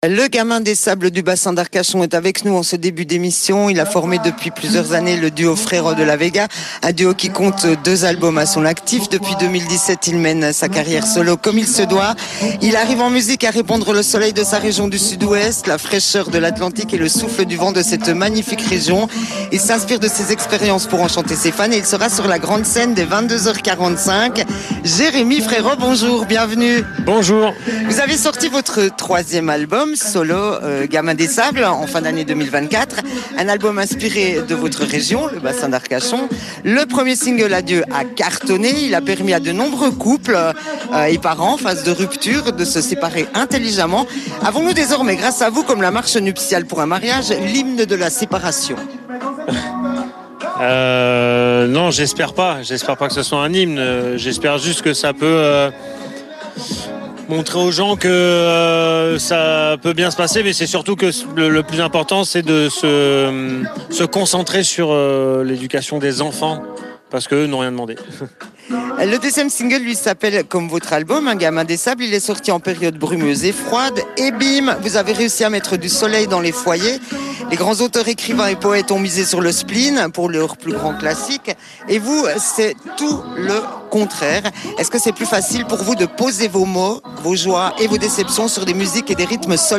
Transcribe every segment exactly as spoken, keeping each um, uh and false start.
Le gamin des sables du bassin d'Arcachon est avec nous en ce début d'émission. Il a formé depuis plusieurs années le duo Frérot de la Vega, un duo qui compte deux albums à son actif. Depuis deux mille dix-sept, il mène sa carrière solo comme il se doit. Il arrive en musique à répandre le soleil de sa région du sud-ouest, la fraîcheur de l'Atlantique et le souffle du vent de cette magnifique région. Il s'inspire de ses expériences pour enchanter ses fans et il sera sur la grande scène dès vingt-deux heures quarante-cinq. Jérémy Frérot, bonjour, bienvenue. Bonjour. Vous avez sorti votre troisième album solo, euh, Gamin des Sables, en fin d'année deux mille vingt-quatre. Un album inspiré de votre région, le bassin d'Arcachon. Le premier single Adieu a cartonné. Il a permis à de nombreux couples euh, et parents, en phase de rupture, de se séparer intelligemment. Avons-nous désormais, grâce à vous, comme la marche nuptiale pour un mariage, l'hymne de la séparation ? Euh, non, j'espère pas. J'espère pas que ce soit un hymne. J'espère juste que ça peut euh, montrer aux gens que euh, ça peut bien se passer, mais c'est surtout que le, le plus important, c'est de se, se concentrer sur euh, l'éducation des enfants, parce qu'eux n'ont rien demandé. Le deuxième single, lui, s'appelle comme votre album, Un gamin des sables. Il est sorti en période brumeuse et froide. Et bim, vous avez réussi à mettre du soleil dans les foyers. Les grands auteurs, écrivains et poètes ont misé sur le spleen pour leurs plus grands classiques. Et vous, c'est tout le contraire. Est-ce que c'est plus facile pour vous de poser vos mots, vos joies et vos déceptions sur des musiques et des rythmes solaires ?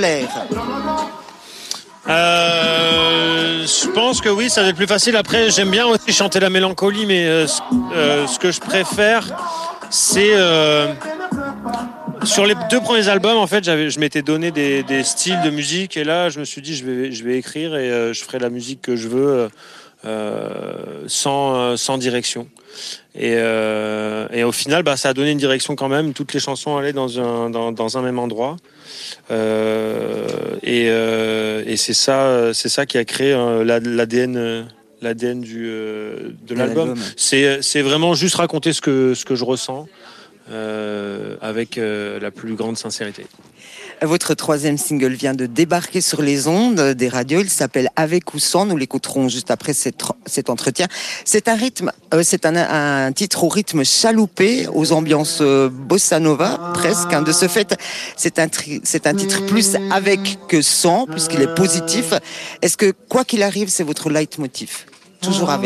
Euh, je pense que oui, ça va être plus facile. Après, j'aime bien aussi chanter la mélancolie, mais euh, ce, euh, ce que je préfère, c'est euh, sur les deux premiers albums, en fait, j'avais, je m'étais donné des, des styles de musique, et là, je me suis dit, je vais, je vais écrire et euh, je ferai la musique que je veux, euh, sans, sans direction. Et, euh, et au final, bah, ça a donné une direction quand même. Toutes les chansons allaient dans un, dans, dans un même endroit. Euh, et, euh, et c'est ça, c'est ça qui a créé euh, l'A D N, l'A D N du, euh, de l'album. l'album. C'est, c'est vraiment juste raconter ce que, ce que je ressens euh, avec euh, la plus grande sincérité. Votre troisième single vient de débarquer sur les ondes des radios. Il s'appelle Avec ou sans. Nous l'écouterons juste après cet, cet entretien. C'est un rythme, euh, c'est un, un titre au rythme chaloupé, aux ambiances euh, bossa nova presque. Hein. De ce fait, c'est un, tri, c'est un titre plus avec que sans, puisqu'il est positif. Est-ce que quoi qu'il arrive, c'est votre leitmotiv ? Toujours avec ?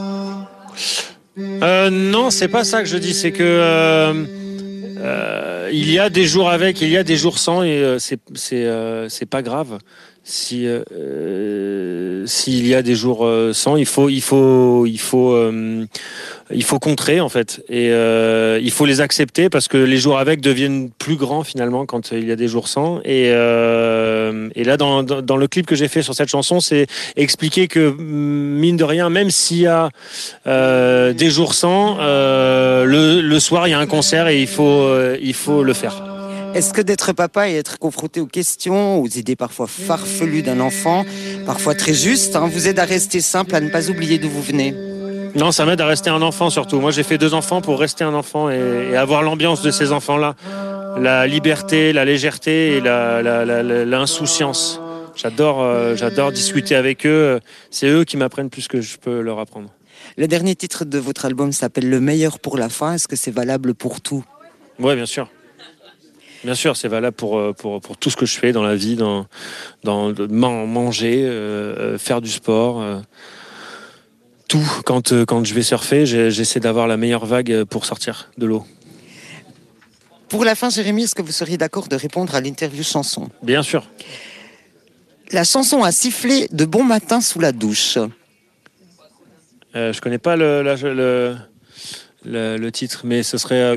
euh, Non, c'est pas ça que je dis. C'est que euh... Euh, il y a des jours avec, il y a des jours sans, et euh, c'est c'est euh, c'est pas grave. Si euh, s'il y a des jours euh, sans, il faut il faut il faut euh, il faut contrer en fait, et euh, il faut les accepter, parce que les jours avec deviennent plus grands finalement quand il y a des jours sans. Et euh, et là dans, dans dans le clip que j'ai fait sur cette chanson, c'est expliquer que mine de rien, même s'il y a euh, des jours sans, euh, le le soir il y a un concert et il faut euh, il faut le faire. Est-ce que d'être papa et être confronté aux questions, aux idées parfois farfelues d'un enfant, parfois très justes, hein, vous aide à rester simple, à ne pas oublier d'où vous venez ? Non, ça m'aide à rester un enfant surtout. Moi, j'ai fait deux enfants pour rester un enfant et, et avoir l'ambiance de ces enfants-là. La liberté, la légèreté et la, la, la, la, l'insouciance. J'adore, euh, j'adore discuter avec eux. C'est eux qui m'apprennent plus que je peux leur apprendre. Le dernier titre de votre album s'appelle Le meilleur pour la fin. Est-ce que c'est valable pour tout ? Oui, bien sûr. Bien sûr, c'est valable pour, pour, pour tout ce que je fais dans la vie, dans, dans manger, euh, faire du sport, euh, tout. Quand, quand je vais surfer, j'essaie d'avoir la meilleure vague pour sortir de l'eau. Pour la fin, Jérémy, est-ce que vous seriez d'accord de répondre à l'interview chanson ? Bien sûr. La chanson a sifflé de bon matin sous la douche. Euh, je connais pas le, la, le, le, le titre, mais ce serait... Euh...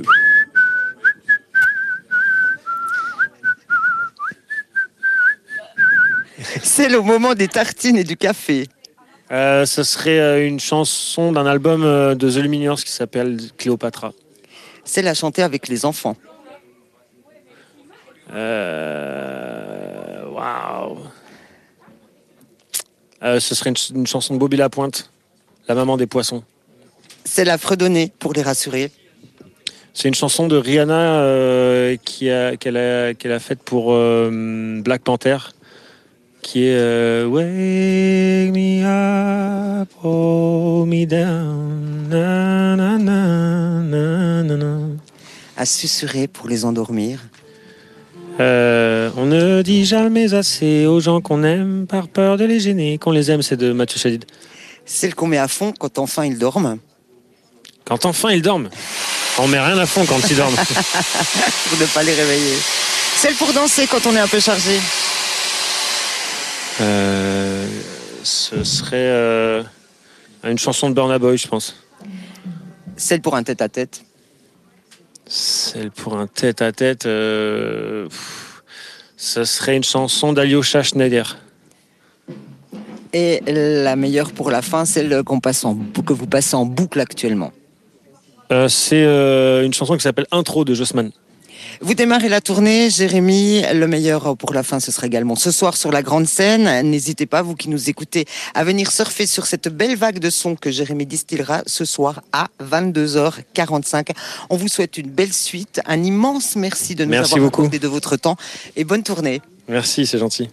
C'est le moment des tartines et du café. Euh, ce serait une chanson d'un album de The Lumineers qui s'appelle Cléopatra. C'est la chanter avec les enfants. Euh... Waouh. Euh, ce serait une, une chanson de Bobby Lapointe, La maman des poissons. C'est la fredonner pour les rassurer. C'est une chanson de Rihanna euh, qui a, qu'elle a, qu'elle a faite pour euh, Black Panther, qui est euh, Wake me up, hold me down, na, na, na, na, na, na. À susurrer pour les endormir. Euh, on ne dit jamais assez aux gens qu'on aime par peur de les gêner. Qu'on les aime, c'est de Mathieu Chédid. Celle qu'on met à fond quand enfin ils dorment. Quand enfin ils dorment. On met rien à fond quand ils dorment. Pour ne pas les réveiller. Celle pour danser quand on est un peu chargé. Euh, ce serait euh, une chanson de Burna Boy, je pense. Celle pour un tête-à-tête. Celle pour un tête-à-tête, euh, pff, ce serait une chanson d'Alyosha Schneider. Et la meilleure pour la fin, celle qu'on passe en, que vous passez en boucle actuellement. Euh, c'est euh, une chanson qui s'appelle Intro de Jossman. Vous démarrez la tournée, Jérémy. Le meilleur pour la fin, ce sera également ce soir sur la grande scène. N'hésitez pas, vous qui nous écoutez, à venir surfer sur cette belle vague de sons que Jérémy distillera ce soir à vingt-deux heures quarante-cinq. On vous souhaite une belle suite. Un immense merci de nous merci avoir beaucoup. accordé de votre temps et bonne tournée. Merci, c'est gentil.